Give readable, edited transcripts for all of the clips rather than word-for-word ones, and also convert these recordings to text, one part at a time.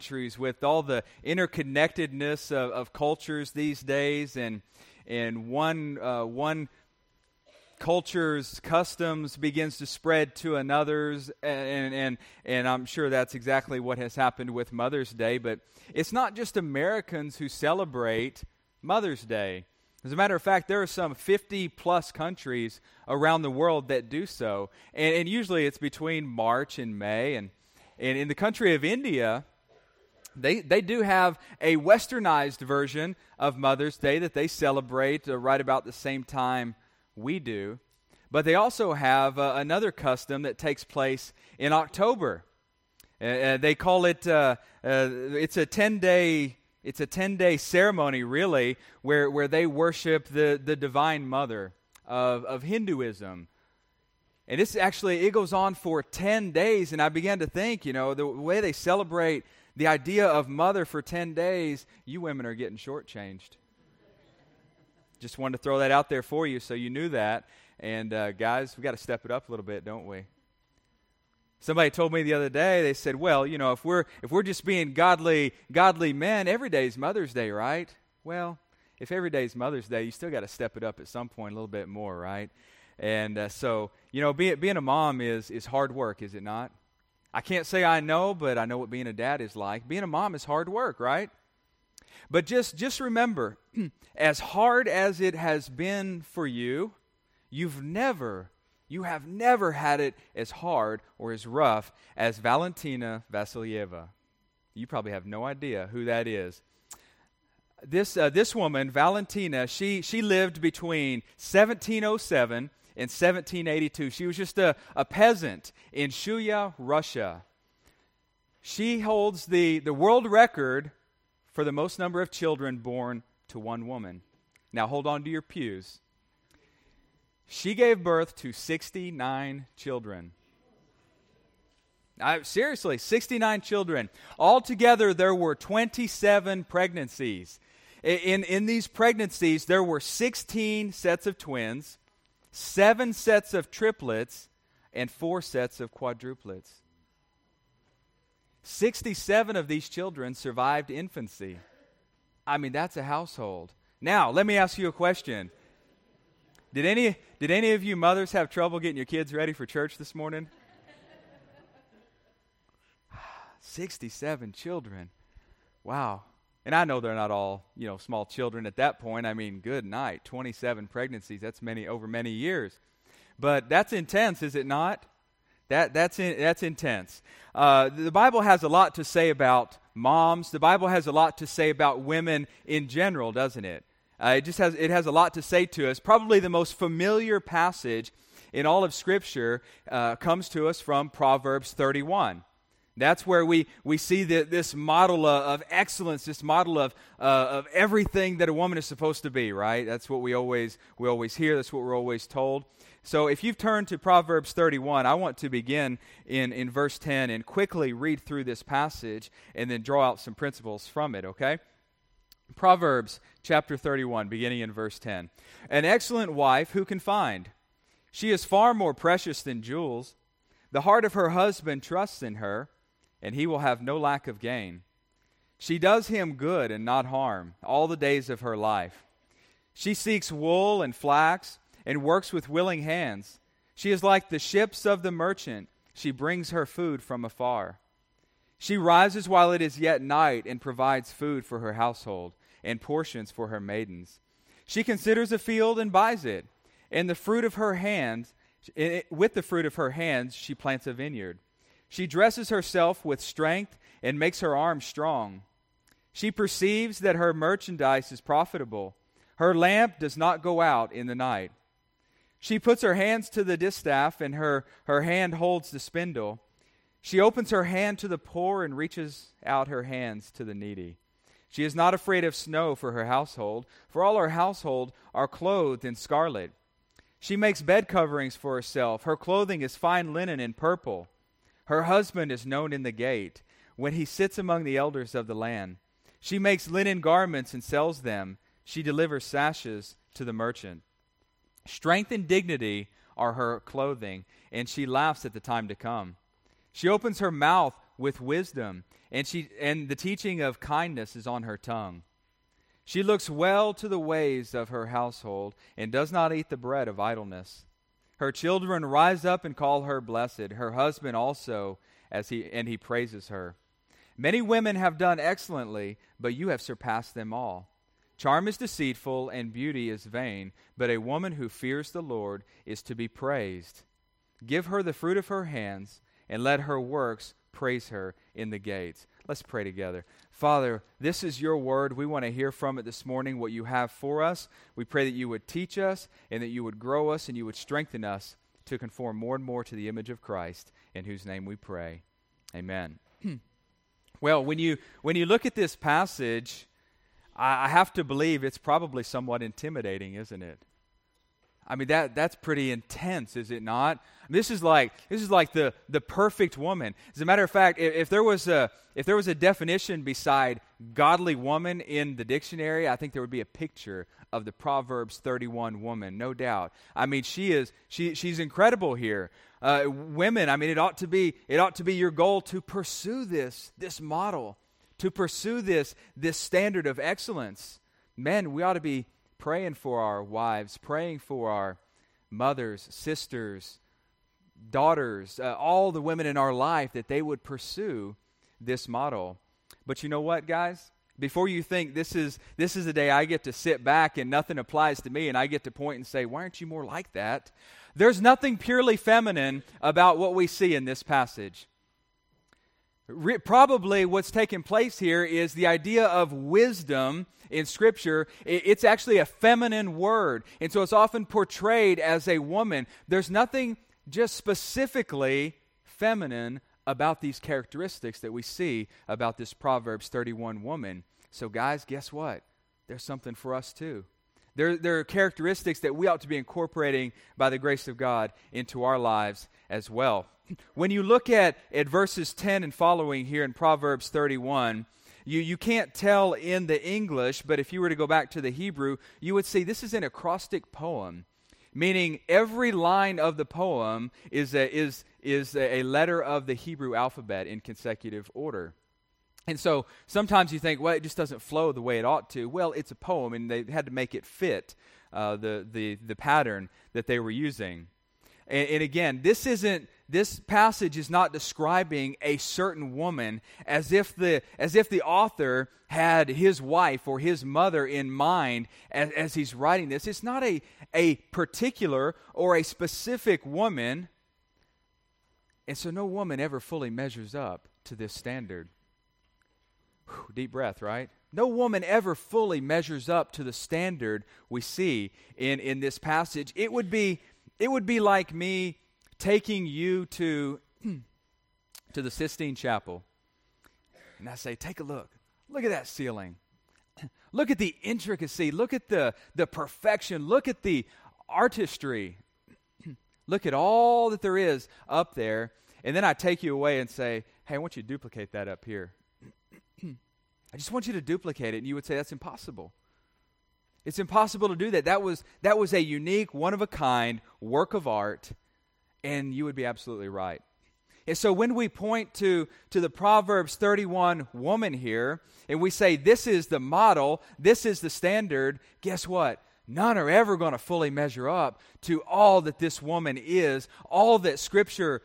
countries with all the interconnectedness of cultures these days, and one culture's customs begins to spread to another's, and I'm sure that's exactly what has happened with Mother's Day. But it's not just Americans who celebrate Mother's Day. As a matter of fact, there are some 50-plus countries around the world that do so, and usually it's between March and May. And in the country of India, they do have a westernized version of Mother's Day that they celebrate right about the same time we do. But they also have another custom that takes place in October. They call it, it's a 10-day ceremony, really, where they worship the Divine Mother of Hinduism. And it goes on for 10 days, and I began to think, the way they celebrate the idea of mother for 10 days, you women are getting shortchanged. Just wanted to throw that out there for you so you knew that. And guys, we got to step it up a little bit, don't we? Somebody told me the other day, they said, well, if we're just being godly men, every day's Mother's Day, right? Well, if every day's Mother's Day, you still got to step it up at some point a little bit more, right? And so, being a mom is hard work, is it not? I can't say I know, but I know what being a dad is like. Being a mom is hard work, right? But just remember, as hard as it has been for you, you have never had it as hard or as rough as Valentina Vasilyeva. You probably have no idea who that is. This woman, Valentina, she lived between 1707 and 1782. She was just a peasant in Shuya, Russia. She holds the world record for the most number of children born to one woman. Now hold on to your pews. She gave birth to 69 children. Seriously, 69 children. Altogether, there were 27 pregnancies. In these pregnancies, there were 16 sets of twins, 7 sets of triplets, and 4 sets of quadruplets. 67 of these children survived infancy. I mean, that's a household. Now, let me ask you a question. Did any of you mothers have trouble getting your kids ready for church this morning? 67 children. Wow. And I know they're not all, small children at that point. I mean, good night. 27 pregnancies. That's over many years. But that's intense, is it not? That's intense. The Bible has a lot to say about moms. The Bible has a lot to say about women in general, doesn't it? It has a lot to say to us. Probably the most familiar passage in all of Scripture comes to us from Proverbs 31. That's where we see this model of excellence, this model of everything that a woman is supposed to be, right? That's what we always hear. That's what we're always told. So if you've turned to Proverbs 31, I want to begin in verse 10 and quickly read through this passage and then draw out some principles from it, okay? Proverbs chapter 31, beginning in verse 10. An excellent wife who can find? She is far more precious than jewels. The heart of her husband trusts in her, and he will have no lack of gain. She does him good and not harm all the days of her life. She seeks wool and flax and works with willing hands. She is like the ships of the merchant. She brings her food from afar. She rises while it is yet night and provides food for her household and portions for her maidens. She considers a field and buys it, and with the fruit of her hands she plants a vineyard. She dresses herself with strength and makes her arms strong. She perceives that her merchandise is profitable. Her lamp does not go out in the night. She puts her hands to the distaff, and her hand holds the spindle. She opens her hand to the poor and reaches out her hands to the needy. She is not afraid of snow for her household, for all her household are clothed in scarlet. She makes bed coverings for herself. Her clothing is fine linen and purple. Her husband is known in the gate, when he sits among the elders of the land. She makes linen garments and sells them. She delivers sashes to the merchant. Strength and dignity are her clothing, and she laughs at the time to come. She opens her mouth with wisdom, and the teaching of kindness is on her tongue. She looks well to the ways of her household and does not eat the bread of idleness. Her children rise up and call her blessed, her husband also, and he praises her. Many women have done excellently, but you have surpassed them all. Charm is deceitful and beauty is vain, but a woman who fears the Lord is to be praised. Give her the fruit of her hands, and let her works praise her in the gates. Let's pray together. Father, this is your word. We want to hear from it this morning, what you have for us. We pray that you would teach us and that you would grow us and you would strengthen us to conform more and more to the image of Christ, in whose name we pray. Amen. Well, when you look at this passage, I have to believe it's probably somewhat intimidating, isn't it? I mean, that's pretty intense, is it not? This is like the perfect woman. As a matter of fact, if there was a definition beside godly woman in the dictionary, I think there would be a picture of the Proverbs 31 woman, no doubt. I mean, she's incredible here. Women, I mean, it ought to be your goal to pursue this model, to pursue this standard of excellence. Men, we ought to be praying for our wives, praying for our mothers, sisters, daughters, all the women in our life, that they would pursue this model. But you know what, guys? Before you think this is a day I get to sit back and nothing applies to me and I get to point and say, why aren't you more like that? There's nothing purely feminine about what we see in this passage. Probably what's taking place here is the idea of wisdom in Scripture. It's actually a feminine word, and so it's often portrayed as a woman. There's nothing just specifically feminine about these characteristics that we see about this Proverbs 31 woman. So guys, guess what? There's something for us too. There are characteristics that we ought to be incorporating by the grace of God into our lives as well. When you look at verses 10 and following here in Proverbs 31, you can't tell in the English, but if you were to go back to the Hebrew, you would see this is an acrostic poem, meaning every line of the poem is a letter of the Hebrew alphabet in consecutive order. And so sometimes you think, well, it just doesn't flow the way it ought to. Well, it's a poem, and they had to make it fit the pattern that they were using. And again, this passage is not describing a certain woman as if the author had his wife or his mother in mind as he's writing this. It's not a particular or a specific woman, and so no woman ever fully measures up to this standard. Whew, deep breath, right? No woman ever fully measures up to the standard we see in this passage. It would be like me taking you to the Sistine Chapel, and I say, take a look. Look at that ceiling. Look at the intricacy. Look at the perfection. Look at the artistry. Look at all that there is up there. And then I take you away and say, hey, I want you to duplicate that up here. I just want you to duplicate it. And you would say, that's impossible. It's impossible to do that. That was a unique, one-of-a-kind work of art, and you would be absolutely right. And so when we point to the Proverbs 31 woman here, and we say this is the model, this is the standard, guess what? None are ever going to fully measure up to all that this woman is, all that Scripture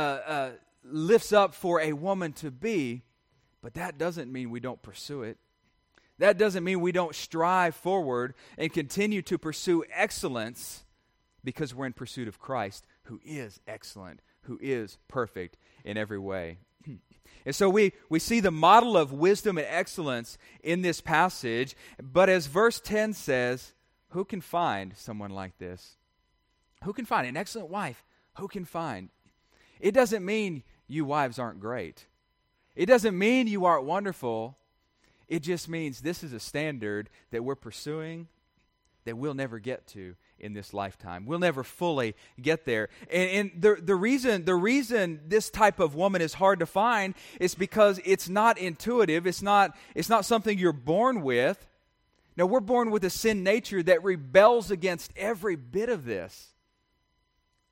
lifts up for a woman to be, but that doesn't mean we don't pursue it. That doesn't mean we don't strive forward and continue to pursue excellence, because we're in pursuit of Christ, who is excellent, who is perfect in every way. And so we see the model of wisdom and excellence in this passage, but as verse 10 says, who can find someone like this? Who can find an excellent wife? Who can find? It doesn't mean you wives aren't great. It doesn't mean you aren't wonderful. It just means this is a standard that we're pursuing that we'll never get to in this lifetime. We'll never fully get there. And the reason this type of woman is hard to find is because it's not intuitive. It's not something you're born with. No, we're born with a sin nature that rebels against every bit of this.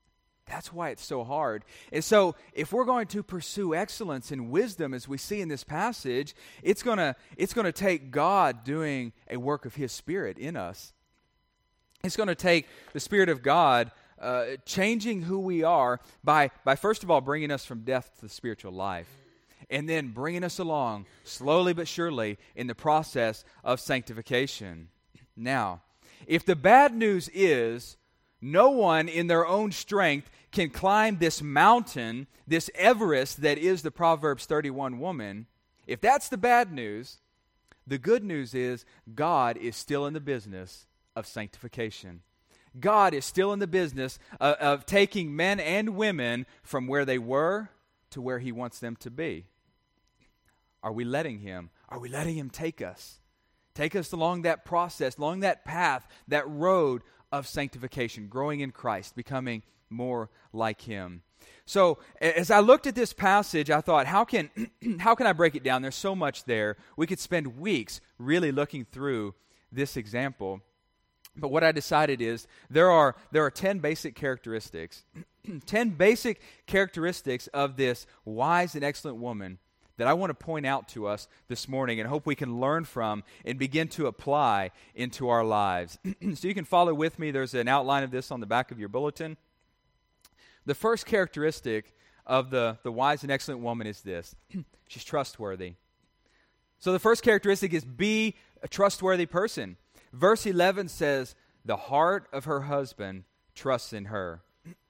That's why it's so hard. And so if we're going to pursue excellence and wisdom, as we see in this passage, it's going to take God doing a work of His Spirit in us. It's going to take the Spirit of God changing who we are by first of all bringing us from death to the spiritual life, and then bringing us along slowly but surely in the process of sanctification. Now, if the bad news is no one in their own strength can climb this mountain, this Everest that is the Proverbs 31 woman, if that's the bad news, the good news is God is still in the business of sanctification. God is still in the business of taking men and women from where they were to where He wants them to be. Are we letting Him? Are we letting Him take us? Take us along that process, along that path, that road of sanctification, growing in Christ, becoming more like Him. So as I looked at this passage, I thought, how can I break it down? There's so much there. We could spend weeks really looking through this example. But what I decided is there are 10 basic characteristics, 10 basic characteristics of this wise and excellent woman that I want to point out to us this morning and hope we can learn from and begin to apply into our lives. So you can follow with me. There's an outline of this on the back of your bulletin. The first characteristic of the wise and excellent woman is this. She's trustworthy. So the first characteristic is be a trustworthy person. Verse 11 says, the heart of her husband trusts in her.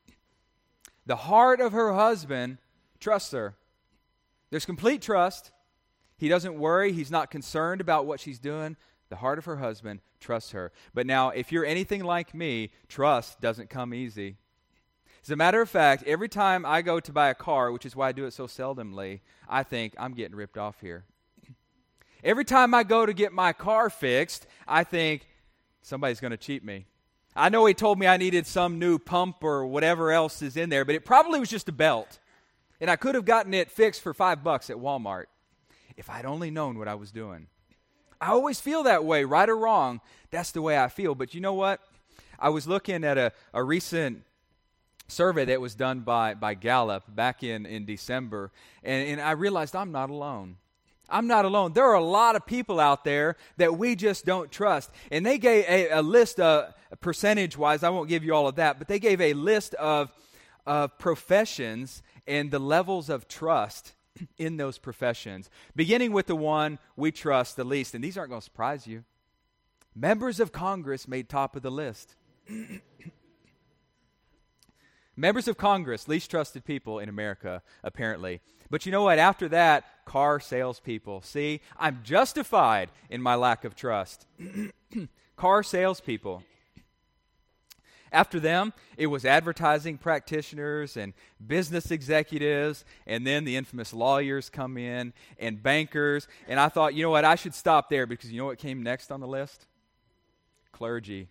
The heart of her husband trusts her. There's complete trust. He doesn't worry. He's not concerned about what she's doing. The heart of her husband trusts her. But now, if you're anything like me, trust doesn't come easy. As a matter of fact, every time I go to buy a car, which is why I do it so seldomly, I think I'm getting ripped off here. Every time I go to get my car fixed, I think somebody's going to cheat me. I know he told me I needed some new pump or whatever else is in there, but it probably was just a belt. And I could have gotten it fixed for $5 at Walmart if I'd only known what I was doing. I always feel that way, right or wrong. That's the way I feel. But you know what? I was looking at a recent survey that was done by Gallup back in December, and I realized I'm not alone. I'm not alone. There are a lot of people out there that we just don't trust. And they gave a list, percentage-wise, I won't give you all of that, but they gave a list of professions and the levels of trust in those professions, beginning with the one we trust the least. And these aren't going to surprise you. Members of Congress made top of the list. Members of Congress, least trusted people in America, apparently. But you know what? After that, car salespeople. See, I'm justified in my lack of trust. Car salespeople. After them, it was advertising practitioners and business executives, and then the infamous lawyers come in, and bankers. And I thought, you know what? I should stop there because you know what came next on the list? Clergy.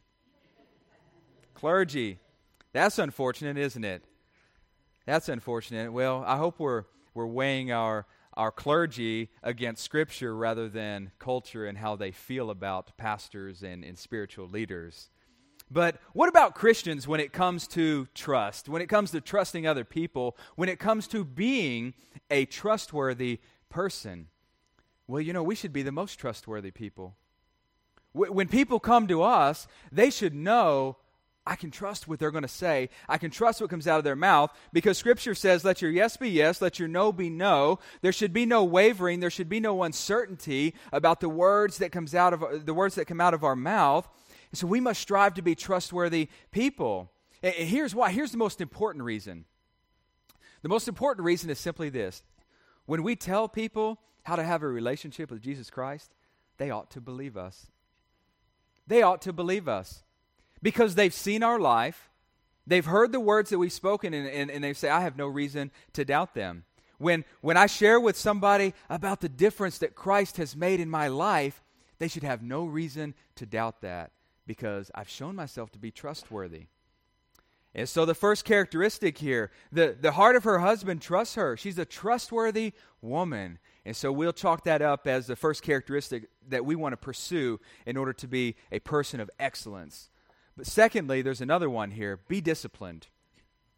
Clergy. That's unfortunate, isn't it? That's unfortunate. Well, I hope we're weighing our clergy against Scripture rather than culture and how they feel about pastors and spiritual leaders. But what about Christians when it comes to trust, when it comes to trusting other people, when it comes to being a trustworthy person? Well, you know, we should be the most trustworthy people. When people come to us, they should know, I can trust what they're going to say. I can trust what comes out of their mouth because Scripture says, let your yes be yes, let your no be no. There should be no wavering. There should be no uncertainty about the words that come out of our mouth. And so we must strive to be trustworthy people. And here's why. Here's the most important reason. The most important reason is simply this. When we tell people how to have a relationship with Jesus Christ, they ought to believe us. They ought to believe us. Because they've seen our life, they've heard the words that we've spoken, and they say, I have no reason to doubt them. When I share with somebody about the difference that Christ has made in my life, they should have no reason to doubt that because I've shown myself to be trustworthy. And so the first characteristic here, the heart of her husband trusts her. She's a trustworthy woman. And so we'll chalk that up as the first characteristic that we want to pursue in order to be a person of excellence. But secondly, there's another one here. Be disciplined.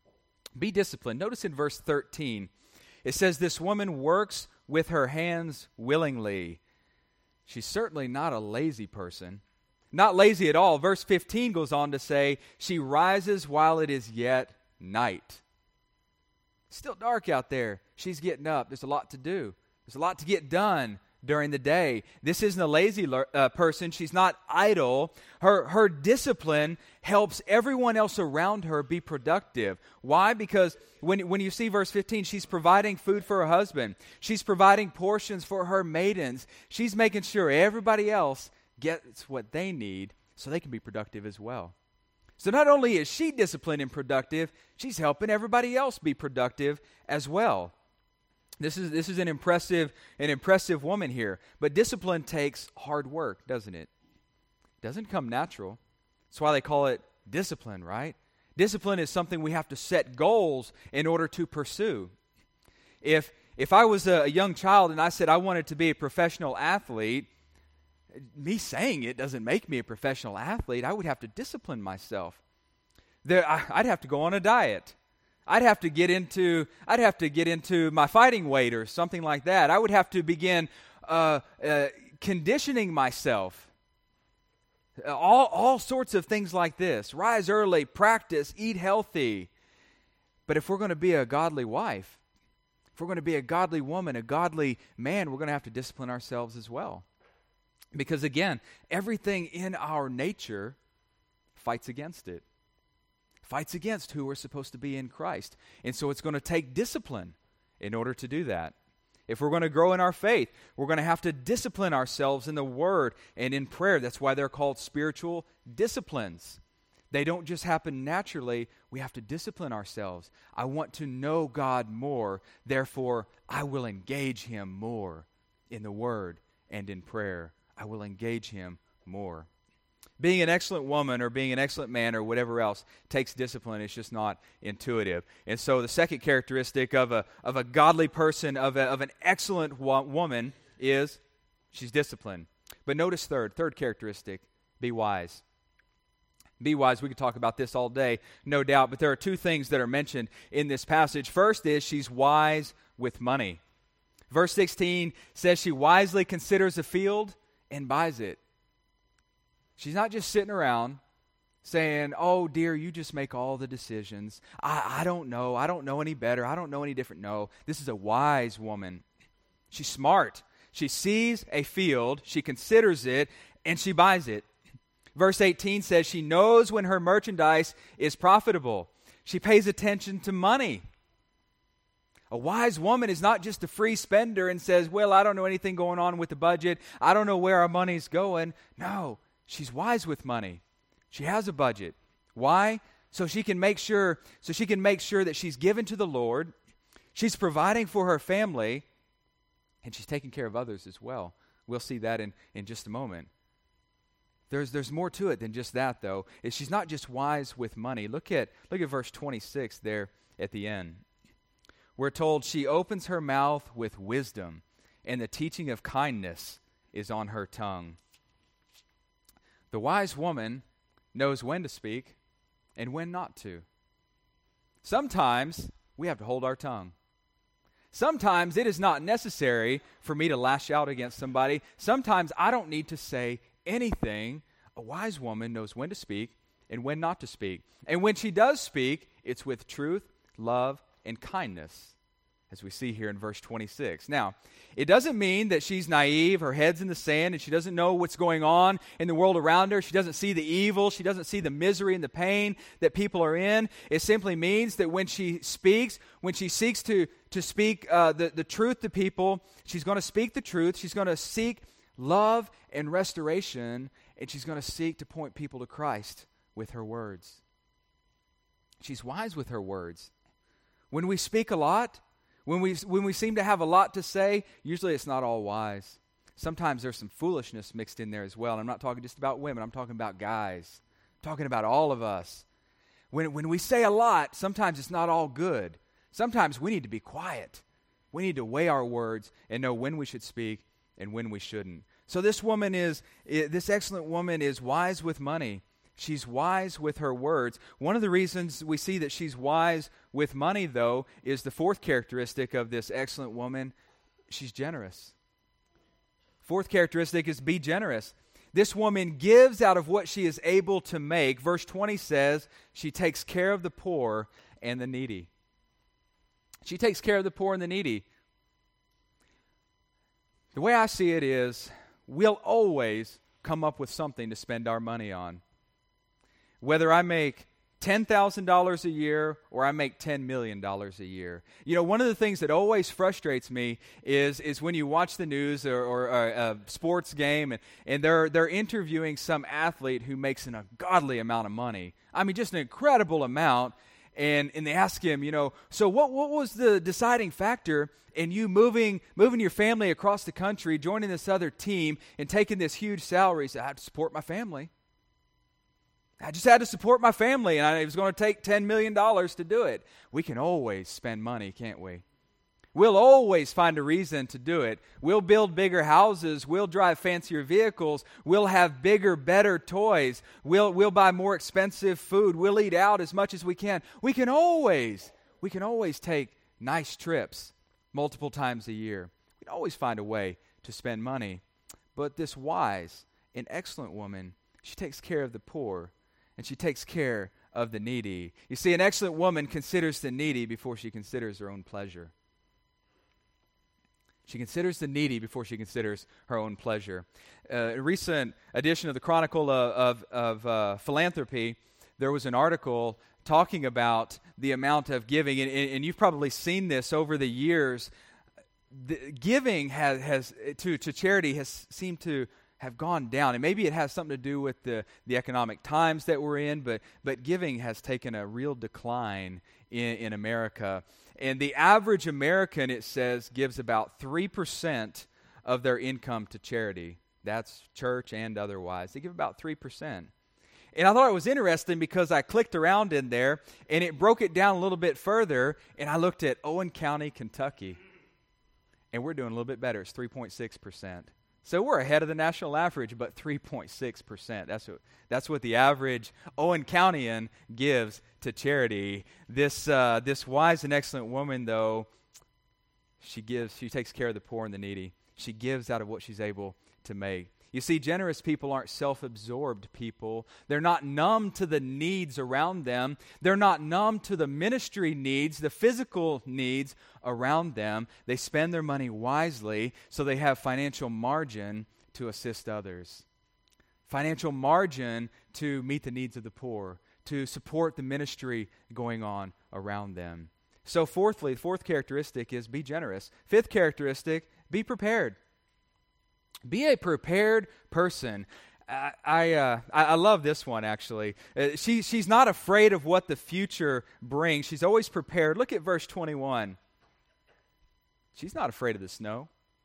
Be disciplined. Notice in verse 13, it says, this woman works with her hands willingly. She's certainly not a lazy person. Not lazy at all. Verse 15 goes on to say, she rises while it is yet night. It's still dark out there. She's getting up. There's a lot to do. There's a lot to get done during the day. This isn't a lazy person. She's not idle. Her discipline helps everyone else around her be productive. Why? Because when you see verse 15, she's providing food for her husband. She's providing portions for her maidens. She's making sure everybody else gets what they need so they can be productive as well. So not only is she disciplined and productive, she's helping everybody else be productive as well. This is an impressive woman here. But discipline takes hard work, doesn't it? It doesn't come natural. That's why they call it discipline, right? Discipline is something we have to set goals in order to pursue. If I was a young child and I said I wanted to be a professional athlete, me saying it doesn't make me a professional athlete. I would have to discipline myself. I'd have to go on a diet. I'd have to get into my fighting weight or something like that. I would have to begin conditioning myself. All sorts of things like this. Rise early, practice, eat healthy. But if we're going to be a godly wife, if we're going to be a godly woman, a godly man, we're going to have to discipline ourselves as well. Because again, everything in our nature fights against it. Fights against who we're supposed to be in Christ. And so it's going to take discipline in order to do that. If we're going to grow in our faith, we're going to have to discipline ourselves in the Word and in prayer. That's why they're called spiritual disciplines. They don't just happen naturally. We have to discipline ourselves. I want to know God more. Therefore, I will engage Him more in the Word and in prayer. I will engage Him more. Being an excellent woman or being an excellent man or whatever else takes discipline. It's just not intuitive. And so the second characteristic of a godly person, of an excellent woman, is she's disciplined. But notice third characteristic, be wise. Be wise. We could talk about this all day, no doubt, but there are two things that are mentioned in this passage. First is she's wise with money. Verse 16 says she wisely considers a field and buys it. She's not just sitting around saying, oh, dear, you just make all the decisions. I don't know. I don't know any better. I don't know any different. No, this is a wise woman. She's smart. She sees a field, she considers it, and she buys it. Verse 18 says she knows when her merchandise is profitable. She pays attention to money. A wise woman is not just a free spender and says, well, I don't know anything going on with the budget. I don't know where our money's going. No, she's wise with money. She has a budget. Why? So she can make sure that she's given to the Lord. She's providing for her family, and she's taking care of others as well. We'll see that in just a moment. There's more to it than just that, though. She's not just wise with money. Look at verse 26 there at the end. We're told she opens her mouth with wisdom, and the teaching of kindness is on her tongue. The wise woman knows when to speak and when not to. Sometimes we have to hold our tongue. Sometimes it is not necessary for me to lash out against somebody. Sometimes I don't need to say anything. A wise woman knows when to speak and when not to speak. And when she does speak, it's with truth, love, and kindness, as we see here in verse 26. Now, it doesn't mean that she's naive, her head's in the sand, and she doesn't know what's going on in the world around her. She doesn't see the evil. She doesn't see the misery and the pain that people are in. It simply means that when she speaks, when she seeks to speak the truth to people, she's going to speak the truth. She's going to seek love and restoration, and she's going to seek to point people to Christ with her words. She's wise with her words. When we speak a lot, when we seem to have a lot to say, usually it's not all wise. Sometimes there's some foolishness mixed in there as well. And I'm not talking just about women. I'm talking about guys. I'm talking about all of us. When we say a lot, sometimes it's not all good. Sometimes we need to be quiet. We need to weigh our words and know when we should speak and when we shouldn't. So this excellent woman is wise with money. She's wise with her words. One of the reasons we see that she's wise with money, though, is the fourth characteristic of this excellent woman. She's generous. Fourth characteristic is be generous. This woman gives out of what she is able to make. Verse 20 says she takes care of the poor and the needy. She takes care of the poor and the needy. The way I see it is we'll always come up with something to spend our money on. Whether I make $10,000 a year or I make $10 million a year. You know, one of the things that always frustrates me is when you watch the news or a sports game and they're interviewing some athlete who makes an ungodly amount of money. I mean, just an incredible amount. And they ask him, you know, so what was the deciding factor in you moving your family across the country, joining this other team, and taking this huge salary? He said, I have to support my family. I just had to support my family, and it was going to take $10 million to do it. We can always spend money, can't we? We'll always find a reason to do it. We'll build bigger houses. We'll drive fancier vehicles. We'll have bigger, better toys. We'll buy more expensive food. We'll eat out as much as we can. We can always take nice trips multiple times a year. We can always find a way to spend money. But this wise and excellent woman, she takes care of the poor, and she takes care of the needy. You see, an excellent woman considers the needy before she considers her own pleasure. She considers the needy before she considers her own pleasure. A recent edition of the Chronicle of Philanthropy, there was an article talking about the amount of giving, and you've probably seen this over the years. The giving has to charity has seemed to have gone down, and maybe it has something to do with the economic times that we're in, but giving has taken a real decline in America. And the average American, it says, gives about 3% of their income to charity. That's church and otherwise. They give about 3%. And I thought it was interesting because I clicked around in there, and it broke it down a little bit further, and I looked at Owen County, Kentucky, and we're doing a little bit better. It's 3.6%. So we're ahead of the national average, but 3.6%. That's what the average Owen Countyan gives to charity. This wise and excellent woman, though, she takes care of the poor and the needy. She gives out of what she's able to make. You see, generous people aren't self-absorbed people. They're not numb to the needs around them. They're not numb to the ministry needs, the physical needs around them. They spend their money wisely so they have financial margin to assist others. Financial margin to meet the needs of the poor, to support the ministry going on around them. So fourthly, the fourth characteristic is be generous. Fifth characteristic, be prepared. Be a prepared person. I love this one, actually. She's not afraid of what the future brings. She's always prepared. Look at verse 21. She's not afraid of the snow.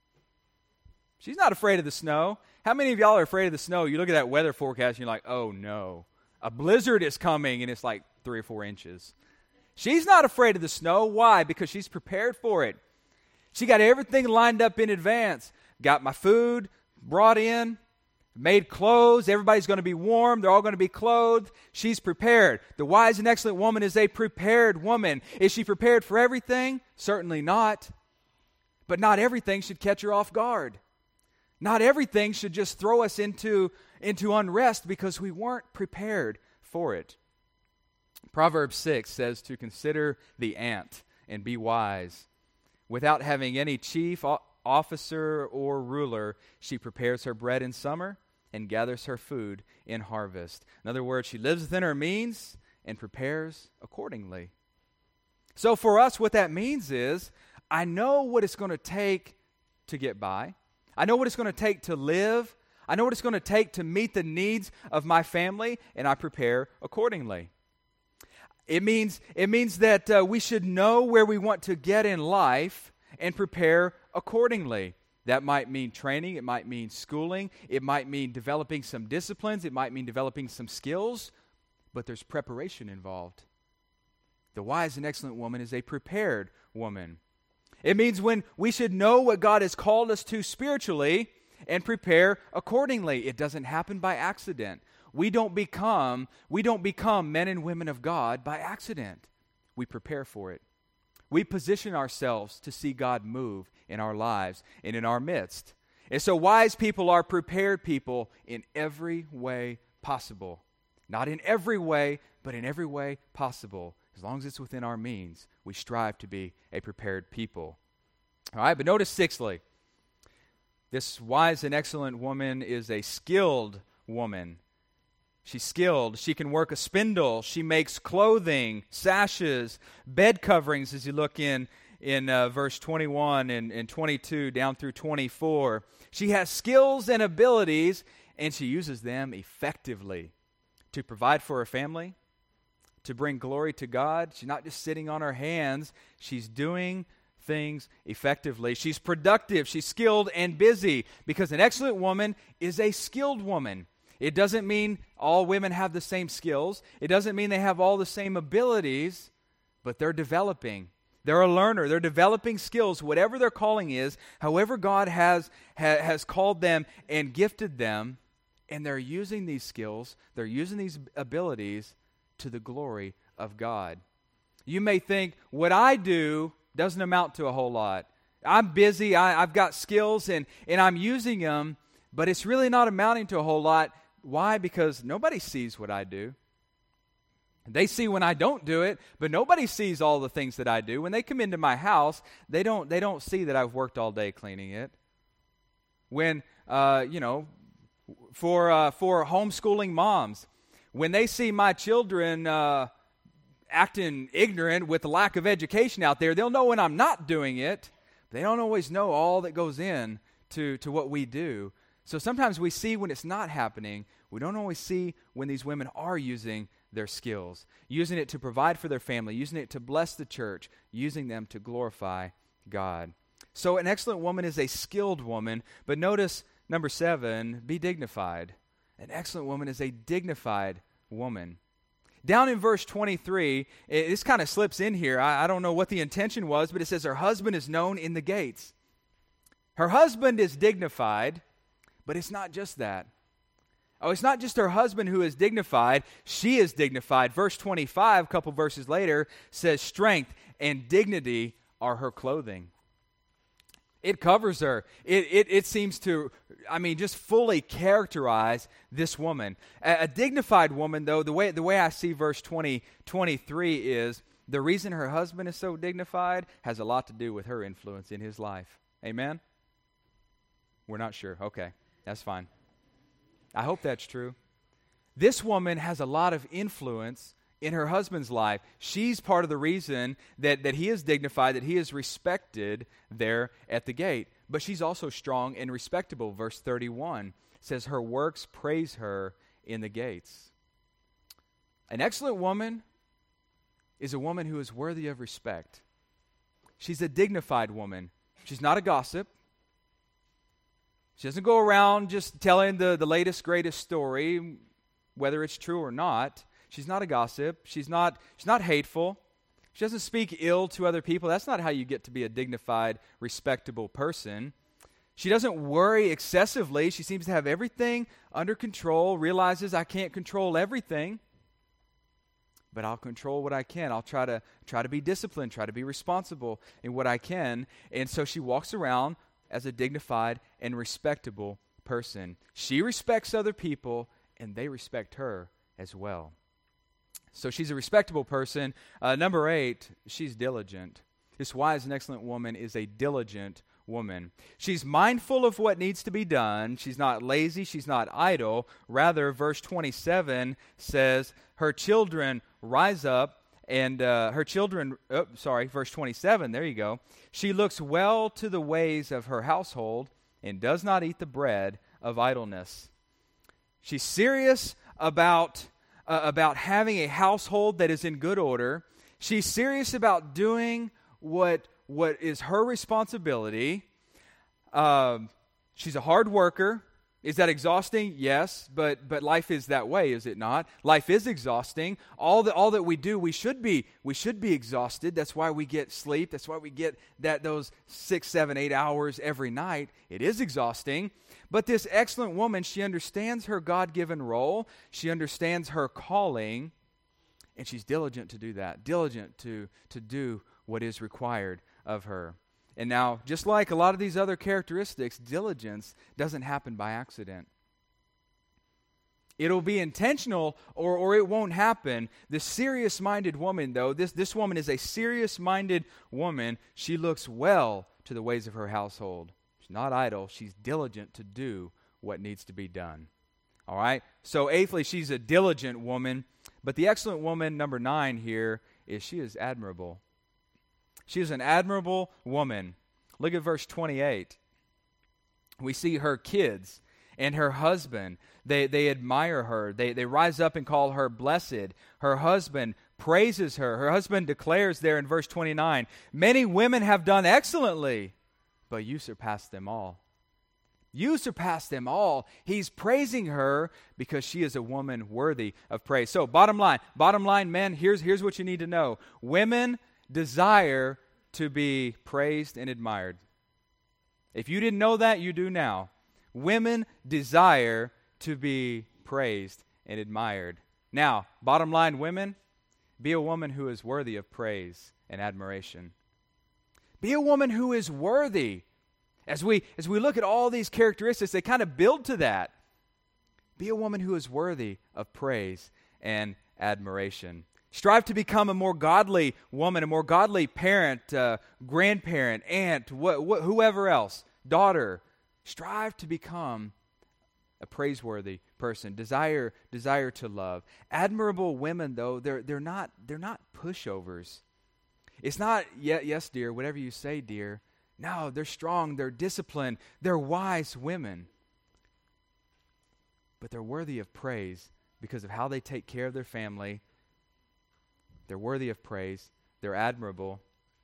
She's not afraid of the snow. How many of y'all are afraid of the snow? You look at that weather forecast and you're like, oh no, a blizzard is coming and it's like 3 or 4 inches. She's not afraid of the snow. Why? Because she's prepared for it. She got everything lined up in advance. Got my food brought in, made clothes. Everybody's going to be warm. They're all going to be clothed. She's prepared. The wise and excellent woman is a prepared woman. Is she prepared for everything? Certainly not. But not everything should catch her off guard. Not everything should just throw us into unrest because we weren't prepared for it. Proverbs 6 says to consider the ant and be wise. Without having any chief, officer, or ruler, she prepares her bread in summer and gathers her food in harvest. In other words, she lives within her means and prepares accordingly. So for us, what that means is, I know what it's going to take to get by. I know what it's going to take to live. I know what it's going to take to meet the needs of my family, and I prepare accordingly. It means that we should know where we want to get in life and prepare accordingly. That might mean training. It might mean schooling. It might mean developing some disciplines. It might mean developing some skills. But there's preparation involved. The wise and excellent woman is a prepared woman. It means when we should know what God has called us to spiritually and prepare accordingly. It doesn't happen by accident. We don't become men and women of God by accident. We prepare for it. We position ourselves to see God move in our lives and in our midst. And so wise people are prepared people in every way possible. Not in every way, but in every way possible. As long as it's within our means, we strive to be a prepared people. All right, but notice sixthly, this wise and excellent woman is a skilled woman. She's skilled. She can work a spindle. She makes clothing, sashes, bed coverings, as you look in verse 21 and 22 down through 24. She has skills and abilities, and she uses them effectively to provide for her family, to bring glory to God. She's not just sitting on her hands. She's doing things effectively. She's productive. She's skilled and busy, because an excellent woman is a skilled woman. It doesn't mean all women have the same skills. It doesn't mean they have all the same abilities, but they're developing. They're a learner. They're developing skills, whatever their calling is, however God has called them and gifted them, and they're using these skills, they're using these abilities to the glory of God. You may think, what I do doesn't amount to a whole lot. I'm busy, I've got skills, and I'm using them, but it's really not amounting to a whole lot. Why? Because nobody sees what I do. They see when I don't do it, but nobody sees all the things that I do. When they come into my house, they don't see that I've worked all day cleaning it. When, for homeschooling moms, when they see my children acting ignorant with the lack of education out there, they'll know when I'm not doing it. They don't always know all that goes in to what we do. So sometimes we see when it's not happening. We don't always see when these women are using their skills, using it to provide for their family, using it to bless the church, using them to glorify God. So an excellent woman is a skilled woman, but notice number 7, be dignified. An excellent woman is a dignified woman. Down in verse 23, this kind of slips in here. I don't know what the intention was, but it says her husband is known in the gates. Her husband is dignified, but it's not just that. Oh, it's not just her husband who is dignified. She is dignified. Verse 25, a couple verses later, says strength and dignity are her clothing. It covers her. It seems to, just fully characterize this woman. A dignified woman, though, the way I see verse 23 is the reason her husband is so dignified has a lot to do with her influence in his life. Amen? We're not sure. Okay, that's fine. I hope that's true. This woman has a lot of influence in her husband's life. She's part of the reason that he is dignified, that he is respected there at the gate. But she's also strong and respectable. Verse 31 says her works praise her in the gates. An excellent woman is a woman who is worthy of respect. She's a dignified woman. She's not a gossip. She doesn't go around just telling the latest, greatest story, whether it's true or not. She's not a gossip. She's not hateful. She doesn't speak ill to other people. That's not how you get to be a dignified, respectable person. She doesn't worry excessively. She seems to have everything under control, realizes I can't control everything, but I'll control what I can. I'll try to be disciplined, try to be responsible in what I can. And so she walks around as a dignified and respectable person. She respects other people, and they respect her as well. So she's a respectable person. Number 8, she's diligent. This wise and excellent woman is a diligent woman. She's mindful of what needs to be done. She's not lazy. She's not idle. Rather, verse 27 says, her children rise up and verse 27, there you go. She looks well to the ways of her household and does not eat the bread of idleness. She's serious about having a household that is in good order. She's serious about doing what is her responsibility. She's a hard worker. Is that exhausting? Yes, but life is that way, is it not? Life is exhausting. All that we do, we should be exhausted. That's why we get sleep. That's why we get those 6, 7, 8 hours every night. It is exhausting. But this excellent woman, she understands her God-given role. She understands her calling, and she's diligent to do that. Diligent to do what is required of her. And now, just like a lot of these other characteristics, diligence doesn't happen by accident. It'll be intentional or it won't happen. The serious-minded woman, though, this woman is a serious-minded woman. She looks well to the ways of her household. She's not idle. She's diligent to do what needs to be done. All right? So eighthly, she's a diligent woman. But the excellent woman, number 9 here, is she is admirable. She is an admirable woman. Look at verse 28. We see her kids and her husband. They admire her. They rise up and call her blessed. Her husband praises her. Her husband declares there in verse 29, "Many women have done excellently, but you surpass them all." You surpass them all. He's praising her because she is a woman worthy of praise. So bottom line, men, here's what you need to know. Women desire to be praised and admired. If you didn't know that, you do now. Women desire to be praised and admired. Now, bottom line, women, be a woman who is worthy of praise and admiration. Be a woman who is worthy. As we look at all these characteristics, they kind of build to that. Be a woman who is worthy of praise and admiration. Strive to become a more godly woman, a more godly parent, grandparent, aunt, whoever else, daughter. Strive to become a praiseworthy person. Desire to love. Admirable women, though, they're not pushovers. It's not yes, dear, whatever you say, dear. No, they're strong, they're disciplined, they're wise women. But they're worthy of praise because of how they take care of their family. They're worthy of praise. They're admirable.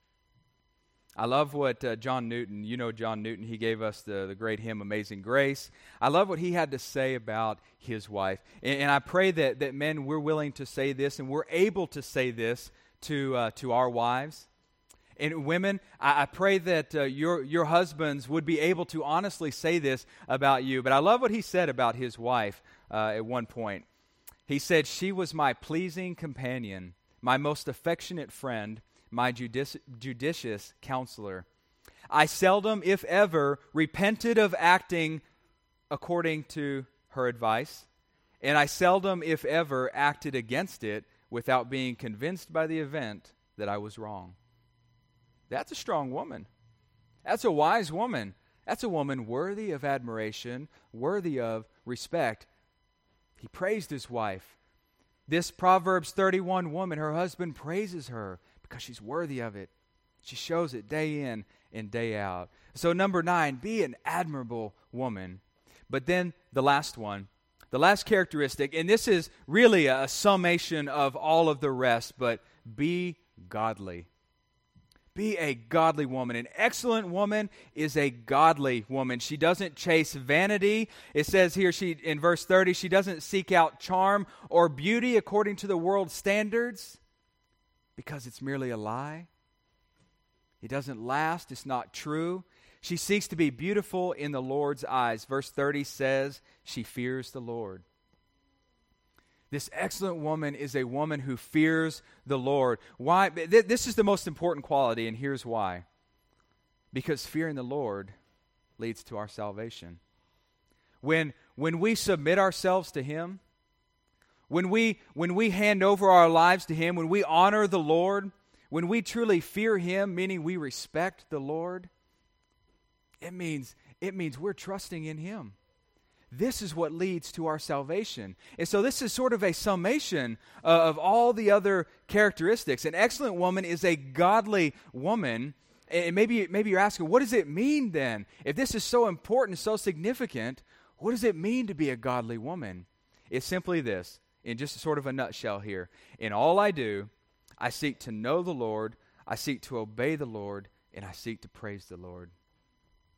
I love what John Newton, John Newton, he gave us the great hymn, Amazing Grace. I love what he had to say about his wife. And I pray that men, we're willing to say this and we're able to say this to our wives. And women, I pray that your husbands would be able to honestly say this about you. But I love what he said about his wife at one point. He said, "She was my pleasing companion, my most affectionate friend, my judicious counselor. I seldom, if ever, repented of acting according to her advice, and I seldom, if ever, acted against it without being convinced by the event that I was wrong." That's a strong woman. That's a wise woman. That's a woman worthy of admiration, worthy of respect. He praised his wife. This Proverbs 31 woman, her husband praises her because she's worthy of it. She shows it day in and day out. So number 9, be an admirable woman. But then the last one, the last characteristic, and this is really a summation of all of the rest, but be godly. Be a godly woman. An excellent woman is a godly woman. She doesn't chase vanity. It says here in verse 30, she doesn't seek out charm or beauty according to the world's standards because it's merely a lie. It doesn't last. It's not true. She seeks to be beautiful in the Lord's eyes. Verse 30 says she fears the Lord. This excellent woman is a woman who fears the Lord. Why? This is the most important quality, and here's why. Because fearing the Lord leads to our salvation. When we submit ourselves to Him, when we hand over our lives to Him, when we honor the Lord, when we truly fear Him, meaning we respect the Lord, it means we're trusting in Him. This is what leads to our salvation. And so this is sort of a summation of all the other characteristics. An excellent woman is a godly woman. And maybe you're asking, what does it mean then? If this is so important, so significant, what does it mean to be a godly woman? It's simply this, in just sort of a nutshell here. In all I do, I seek to know the Lord, I seek to obey the Lord, and I seek to praise the Lord.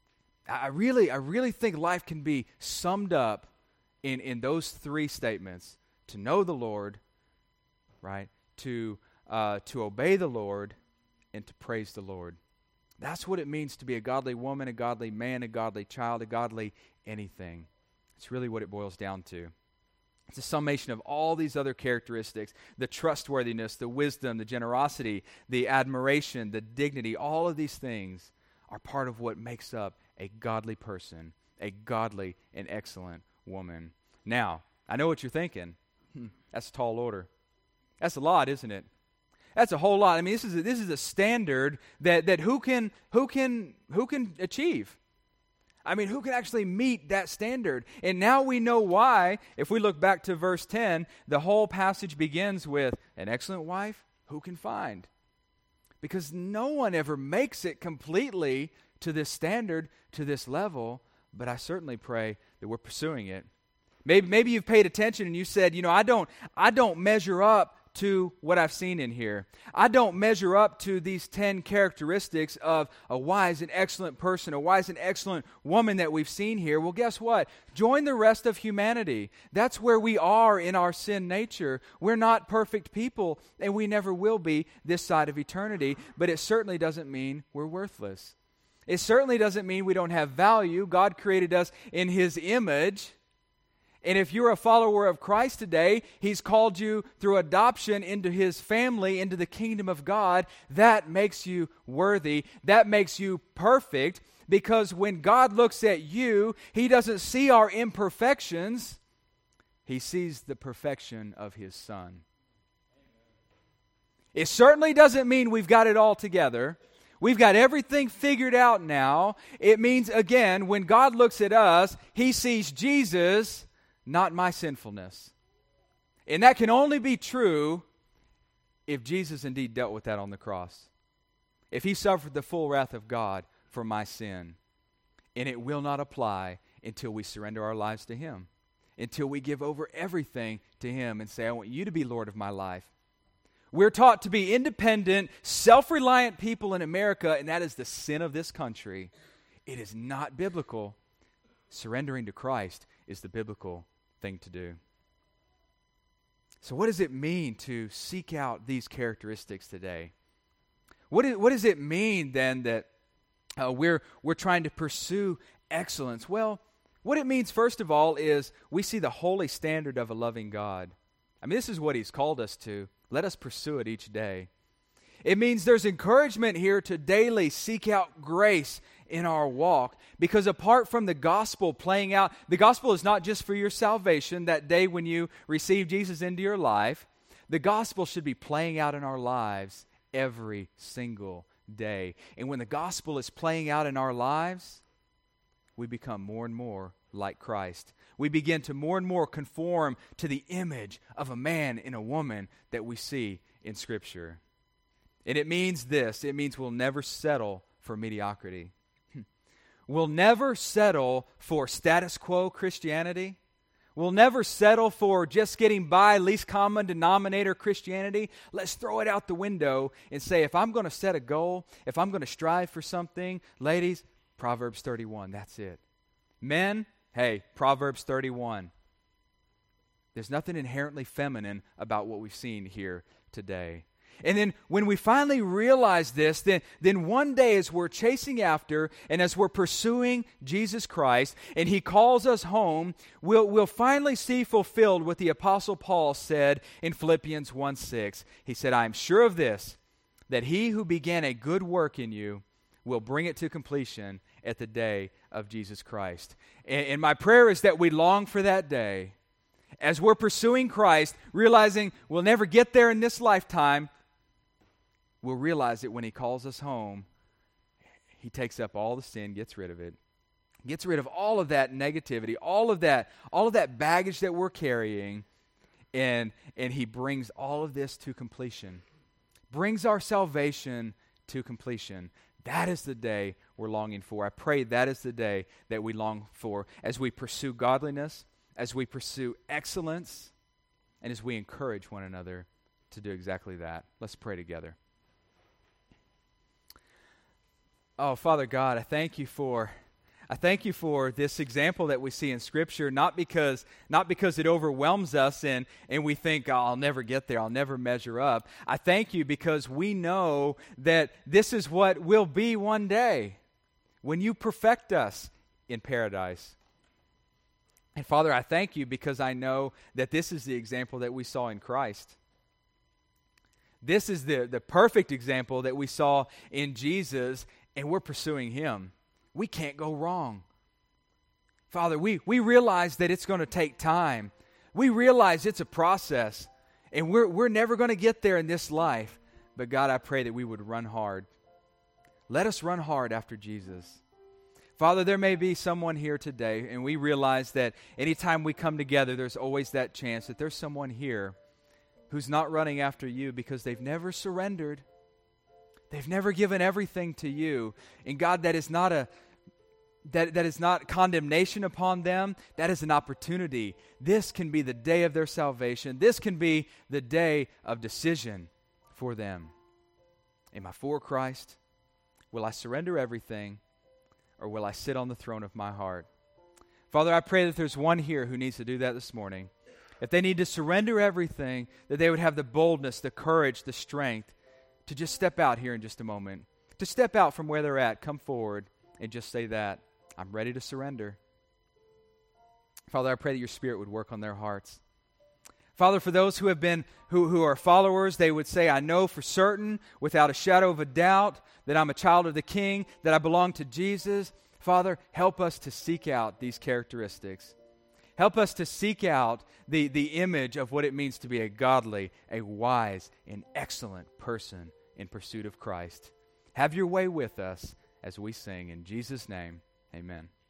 I really think life can be summed up in those three statements: to know the Lord, right? To obey the Lord, and to praise the Lord. That's what it means to be a godly woman, a godly man, a godly child, a godly anything. It's really what it boils down to. It's a summation of all these other characteristics: the trustworthiness, the wisdom, the generosity, the admiration, the dignity. All of these things are part of what makes up a godly person, a godly and excellent woman. Now, I know what you're thinking. That's a tall order. That's a lot, isn't it? That's a whole lot. I mean, this is a standard that who can achieve? I mean, who can actually meet that standard? And now we know why. If we look back to verse 10, the whole passage begins with, an excellent wife, who can find? Because no one ever makes it completely to this standard, to this level, but I certainly pray that we're pursuing it. Maybe you've paid attention and you said, I don't measure up to what I've seen in here. I don't measure up to these 10 characteristics of a wise and excellent person, a wise and excellent woman that we've seen here. Well, guess what? Join the rest of humanity. That's where we are in our sin nature. We're not perfect people, and we never will be this side of eternity, but it certainly doesn't mean we're worthless. It certainly doesn't mean we don't have value. God created us in His image. And if you're a follower of Christ today, He's called you through adoption into His family, into the kingdom of God. That makes you worthy. That makes you perfect, because when God looks at you, He doesn't see our imperfections. He sees the perfection of His Son. It certainly doesn't mean we've got it all together. We've got everything figured out now. It means, again, when God looks at us, He sees Jesus, not my sinfulness. And that can only be true if Jesus indeed dealt with that on the cross. If He suffered the full wrath of God for my sin. And it will not apply until we surrender our lives to Him. Until we give over everything to Him and say, I want You to be Lord of my life. We're taught to be independent, self-reliant people in America, and that is the sin of this country. It is not biblical. Surrendering to Christ is the biblical thing to do. So what does it mean to seek out these characteristics today? What does it mean then that we're trying to pursue excellence? Well, what it means, first of all, is we see the holy standard of a loving God. I mean, this is what He's called us to. Let us pursue it each day. It means there's encouragement here to daily seek out grace in our walk, because apart from the gospel playing out, the gospel is not just for your salvation that day when you receive Jesus into your life. The gospel should be playing out in our lives every single day. And when the gospel is playing out in our lives, we become more and more like Christ. We begin to more and more conform to the image of a man and a woman that we see in Scripture. And it means this. It means we'll never settle for mediocrity. We'll never settle for status quo Christianity. We'll never settle for just getting by, least common denominator Christianity. Let's throw it out the window and say, if I'm going to set a goal, if I'm going to strive for something, ladies, Proverbs 31, that's it. Men, hey, Proverbs 31. There's nothing inherently feminine about what we've seen here today. And then when we finally realize this, then one day as we're chasing after and as we're pursuing Jesus Christ and He calls us home, we'll finally see fulfilled what the Apostle Paul said in Philippians 1:6. He said, I am sure of this, that He who began a good work in you will bring it to completion at the day of Jesus Christ. And my prayer is that we long for that day. As we're pursuing Christ, realizing we'll never get there in this lifetime, we'll realize that when He calls us home, He takes up all the sin, gets rid of it, gets rid of all of that negativity, all of that baggage that we're carrying, and He brings all of this to completion. Brings our salvation to completion. That is the day we're longing for. I pray that is the day that we long for as we pursue godliness, as we pursue excellence, and as we encourage one another to do exactly that. Let's pray together. Oh, Father God, I thank You for I thank you for this example that we see in Scripture, not because it overwhelms us and we think, oh, I'll never get there, I'll never measure up. I thank you because we know that this is what will be one day when you perfect us in paradise. And Father, I thank you because I know that this is the example that we saw in Christ. This is the perfect example that we saw in Jesus, and we're pursuing him. We can't go wrong. Father, we realize that it's going to take time. We realize it's a process, and we're never going to get there in this life. But God, I pray that we would run hard. Let us run hard after Jesus. Father, there may be someone here today, and we realize that anytime we come together, there's always that chance that there's someone here who's not running after you because they've never surrendered. They've never given everything to you. And God, that is not condemnation upon them. That is an opportunity. This can be the day of their salvation. This can be the day of decision for them. Am I for Christ? Will I surrender everything? Or will I sit on the throne of my heart? Father, I pray that there's one here who needs to do that this morning. If they need to surrender everything, that they would have the boldness, the courage, the strength to just step out here in just a moment. To step out from where they're at, come forward, and just say that, I'm ready to surrender. Father, I pray that your Spirit would work on their hearts. Father, for those who have been, who are followers, they would say, I know for certain, without a shadow of a doubt, that I'm a child of the King, that I belong to Jesus. Father, help us to seek out these characteristics. Help us to seek out the image of what it means to be a godly, a wise, and excellent person in pursuit of Christ. Have your way with us as we sing. In Jesus' name, amen.